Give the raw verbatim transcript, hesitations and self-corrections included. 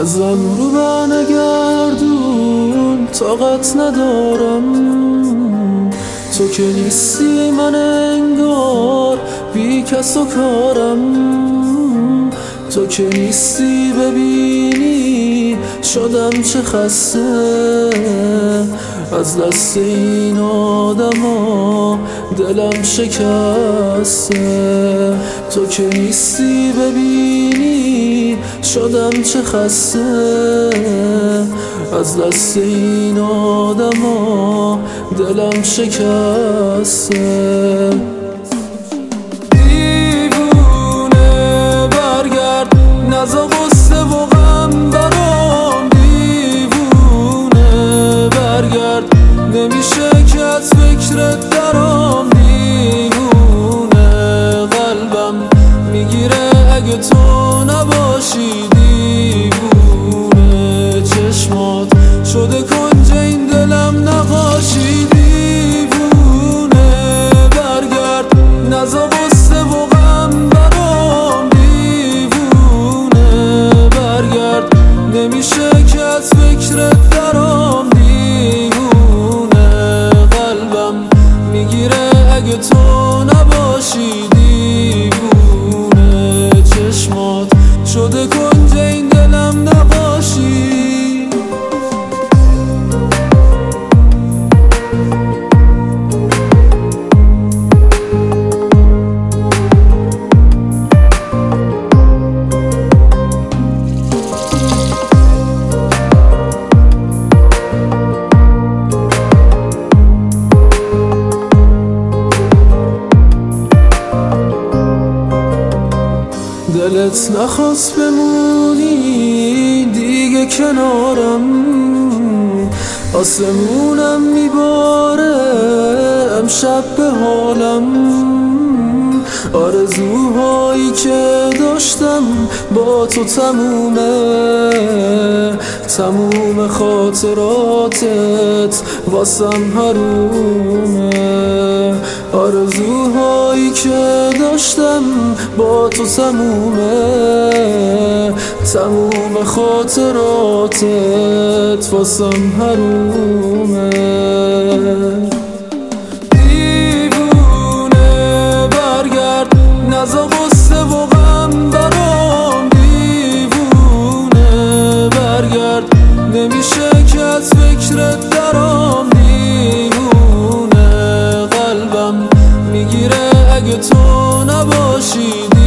ازم رو برنگردون، طاقت ندارم. تو که نیستی من انگار بی کس و کارم. تو که نیستی ببینی شدم چه خسته از دست این آدم ها، دلم شکسته. تو که نیستی ببینی شدم چه خسته از دست این آدم ها، دلم شکسته. دیوونه برگرد، نزا غصه و غم برام. دیوونه برگرد، نمیشه که از فکرت درام. دیوونه قلبم میگیره اگه تو نباشی. دیوونه چشمات شده کنج این دلم نقاشی. دیوونه برگرد، نزا غصه و غم برام. دیوونه برگرد، نمیشه که از فکرت درام. دیوونه قلبم میگیره اگه تو نباشی. دیوونه چشمات شده کنج این دلم نقاشی. دلت نخواست بمونی دیگه کنارم. آسمونم میباره امشب به حالم. آرزوهایی که داشتم با تو تمومه. تموم خاطراتت واسم حرومه. آرزوهایی که داشتم با تو تمومه. تموم خاطراتت واسم حرومه. دیوونه برگرد، نزا غصه و غم برام. دیوونه برگرد، نمیشه که از فکرت درام. دیوونه قلبم میگیره اگه تو نباشی.